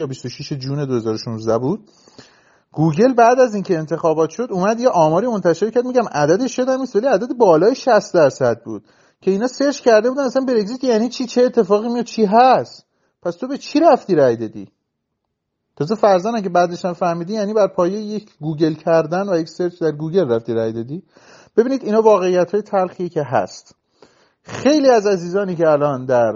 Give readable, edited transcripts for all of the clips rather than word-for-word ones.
یا 26 جون 2016 بود. گوگل بعد از اینکه انتخابات شد اومد یه آماری منتشر کرد، میگم عددش یادم نیست ولی عدد بالای 60% بود که اینا سرچ کرده بودن اصلا برگزیت یعنی چی، چه اتفاقی میاد، چی هست. پس تو به چی رفتی رای دادی؟ تازه فرضاً اگه بعدش هم فهمیدی یعنی بر پایه یک گوگل کردن و یک سرچ در گوگل رفتی رای دادی. ببینید اینا واقعیت‌های تلخی که هست. خیلی از عزیزانی که الان در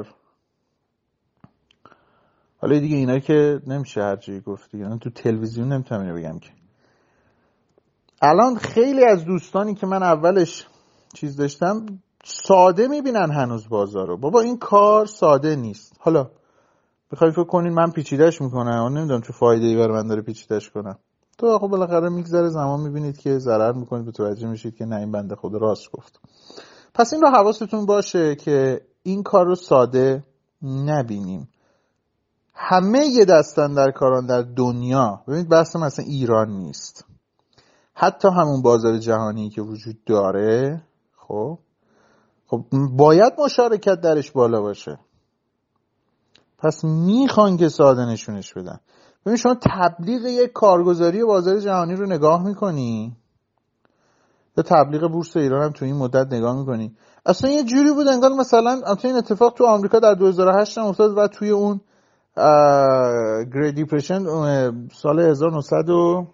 حالا دیگه اینا که نمیشه هر چی گفت دیگه، من تو تلویزیون نمیتونم اینو بگم که الان خیلی از دوستانی که من اولش چیز داشتم ساده میبینن هنوز بازارو. بابا این کار ساده نیست. حالا بخوای فکر کنین من پیچیده‌اش میکنم، اون نمیدونم چه فایده‌ای برای من داره پیچیده‌اش کنم. تو آخه بالاخره میگذره زمان میبینید که ضرر میکنید، متوجه میشید که نه این بنده خدا راست گفت. پس این رو حواستون باشه که این کار رو ساده نبینیم. همه یه دستن در کاران در دنیا، ببینید بحث مثلا ایران نیست، حتی همون بازار جهانی که وجود داره خب باید مشارکت درش بالا باشه. پس میخوان که ساده نشونش بدن. ببین شما تبلیغ یک کارگزاری بازار جهانی رو نگاه میکنی یا تبلیغ بورس ایران هم تو این مدت نگاه میکنی، اصلا یه جوری بود انگار مثلا این اتفاق تو آمریکا در 2008 هم افتاد و توی اون گریت دیپرشن سال 1900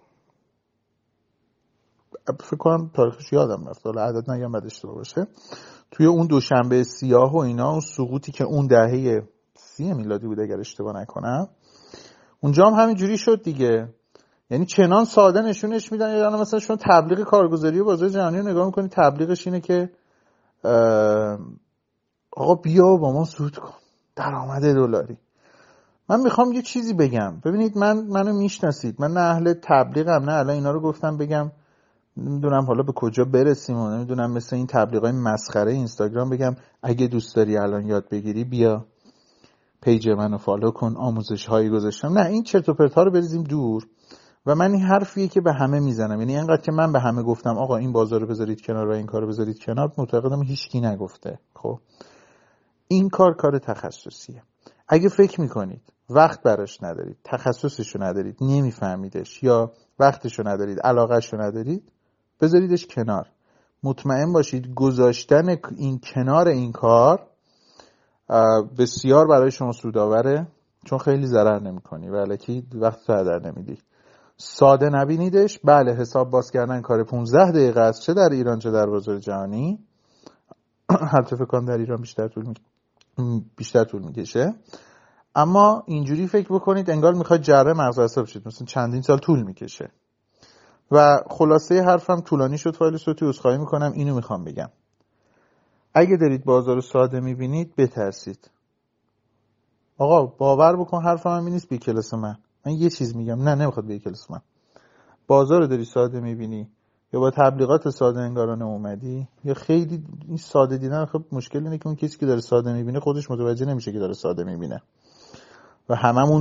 فکر کنم تاریخش یادم رفت، حالا عدد نگم بعد اشتباه باشه، توی اون دوشنبه سیاه و اینا، اون سقوطی که اون دهه 30 میلادی بود اگر اشتباه نکنم، اونجا هم همین جوری شد دیگه. یعنی چنان ساده نشونش میدن. یعنی مثلا شما تبلیغ کارگزاری بازار جهانی رو نگاه میکنی، تبلیغش اینه که آقا بیا با ما سود کن، درآمد دلاری. من میخوام یه چیزی بگم. ببینید منو میشناسید، من نه اهل تبلیغم نه الان اینا رو گفتم بگم نمیدونم حالا به کجا برسیم و نمیدونم مثل این تبلیغای مسخره اینستاگرام بگم اگه دوست داری الان یاد بگیری بیا پیج منو فالو کن، آموزش هایی گذاشتم. نه، این چرت و پرت ها رو بریزیم دور. و من این حرفیه که به همه میزنم، یعنی اینقدر که من به همه گفتم آقا این بازار رو بذارید کنار و این کارو بذارید کنار، معتقدم هیچکی نگفته. خب این کار تخصصیه. اگه فکر میکنید وقت براش ندارید، تخصصشو ندارید، نمیفهمیدش یا وقتشو ندارید، علاقهشو ندارید، بذاریدش کنار. مطمئن باشید گذاشتن این کنار این کار بسیار برای شما سودآوره، چون خیلی ضرر نمیکنی و الکی وقت رو هدر نمیدی. ساده نبینیدش. بله حساب باز کردن کار 15 دقیقه است، چه در ایران چه در بازار جهانی. البته فکر کنم در ایران بیشتر طول میکشه، اما اینجوری فکر بکنید انگار میخواید جره مغز عصب بشید، مثلا چندین سال طول میکشه. و خلاصه حرفم طولانی شد، فایل صوتی عذرخواهی میکنم. اینو میخوام بگم، اگه دارید بازار رو ساده میبینید بترسید. آقا باور بکن حرفم هم این نیست بی کلاس من یه چیز میگم، نه نمیخواد بی کلاس من. بازار رو داری ساده میبینی یا با تبلیغات ساده انگارانه اومدی یا خیلی این ساده دیدن، خب مشکل اینه که اون کسی که داره ساده میبینه خودش متوجه نمیشه که داره ساده میبینه. و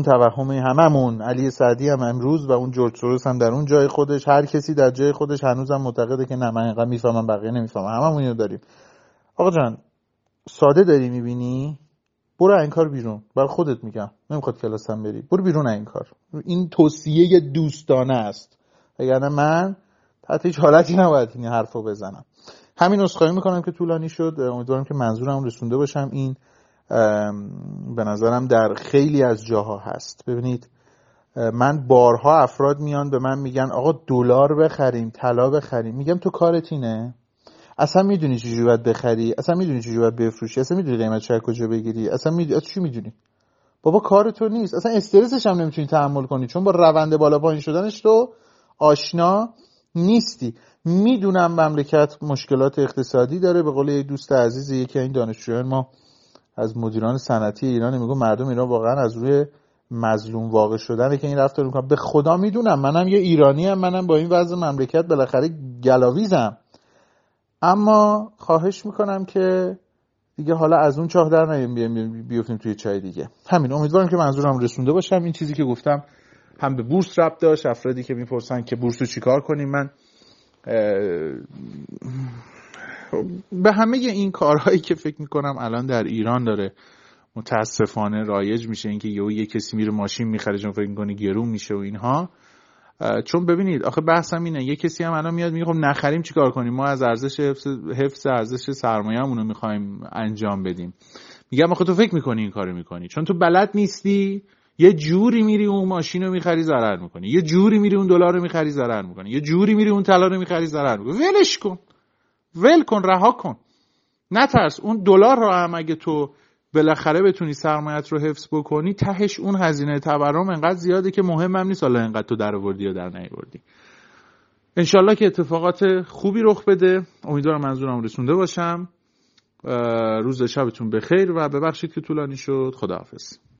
هممون علی سعدی هم امروز و اون جورج سوروس هم در اون جای خودش، هر کسی در جای خودش هنوزم معتقده که نه من اینقدر میفهمم بقیه نمیفهمم. هممون اینو داریم. آقا جان ساده داری میبینی، برو این کار بیرون. برای خودت میگم، نمیخواد کلاسم بری، برو بیرون این کار. این توصیه دوستانه است، وگرنه من تحت هیچ حالتی نباید این حرفو بزنم. همین عذرخواهی میکنم که طولانی شد. امیدوارم که منظورم رسونده باشم. این به نظرم در خیلی از جاها هست. ببینید من بارها افراد میان به من میگن آقا دلار بخریم، طلا بخریم. میگم تو کارت اینه؟ اصلا میدونی چجوری باید بخری؟ اصلا میدونی چجوری باید بفروشی؟ اصلا میدونی قیمتش از کجا بگیری؟ اصلا میدونی چی میدونی؟ بابا کار تو نیست. اصلا استرسش هم نمیتونی تحمل کنی، چون با روند بالا پایین شدنش تو آشنا نیستی. میدونم مملکت مشکلات اقتصادی داره. به قول یک دوست عزیز یکی این دانشجویان ما از مدیران صنعتی ایران میگه مردم ایران واقعا از روی مظلوم واقع شدنه که این رفتار میکنن. به خدا میدونم، منم یه ایرانی ام، منم با این وضع مملکت بالاخره گلاویزم. اما خواهش میکنم که دیگه حالا از اون چاه در نیم بیفتیم توی چای دیگه. همین. امیدوارم که منظورم رسونده باشم. این چیزی که گفتم هم به بورس ربط داشت. افرادی که میپرسن که بورس رو چیکار کنیم، من به همه این کارهایی که فکر میکنم الان در ایران داره متاسفانه رایج میشه اینکه یه کسی میره ماشین میخره چون فکر میکنه گرون میشه و اینها. چون ببینید آخه بحثم اینه، یه کسی هم الان میاد میگه خب نخریم چیکار کنیم، ما از ارزش حفظ ارزش سرمایه‌مون رو میخوایم انجام بدیم. میگم آخه تو فکر میکنی این کارو میکنی چون تو بلد نیستی، یه جوری میری اون ماشین رو میخری ضرر میکنی، یه جوری میری اون دلار رو میخری ضرر میکنی، یه جوری میری اون طلا رو میخری ضرر میکنی. ولش کن، ول کن، رها کن، نترس. اون دلار رو هم اگه تو بالاخره بتونی سرمایت رو حفظ بکنی، تهش اون هزینه تورم انقدر زیاده که مهمم نیست حالا انقدر تو در آوردی یا در نیاوردی. انشالله که اتفاقات خوبی رخ بده. امیدوارم منظورم رسونده باشم. روز شبتون بخیر و ببخشید که طولانی شد. خداحافظ.